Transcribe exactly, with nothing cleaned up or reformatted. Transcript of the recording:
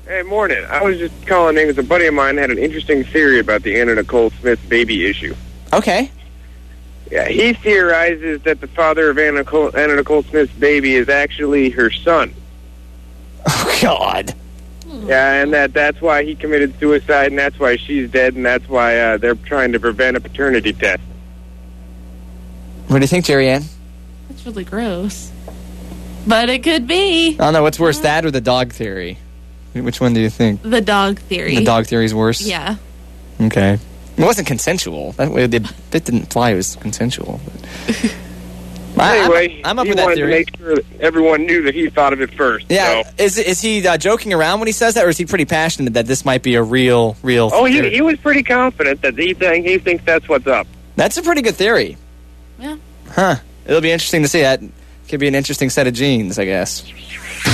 Hey, morning. I was just calling in because a buddy of mine had an interesting theory about the Anna Nicole Smith baby issue. Okay. Yeah, he theorizes that the father of Anna Nicole, Anna Nicole Smith's baby is actually her son. Oh, God. Yeah, and that that's why he committed suicide, and that's why she's dead, and that's why uh, they're trying to prevent a paternity test. What do you think, Jerry Ann? That's really gross. But it could be. I don't know. What's worse, that or the dog theory? Which one do you think? The dog theory. The dog theory's worse? Yeah. Okay. It wasn't consensual. That way, it, it didn't imply it was consensual. I, Anyway, I'm, I'm up he with that wanted theory. to make sure that everyone knew that he thought of it first. Yeah. So. Is is he uh, joking around when he says that, or is he pretty passionate that this might be a real, real Oh, he, theory? he was pretty confident that he, think, he thinks that's what's up. That's a pretty good theory. Yeah. Huh. It'll be interesting to see. That could be an interesting set of genes, I guess.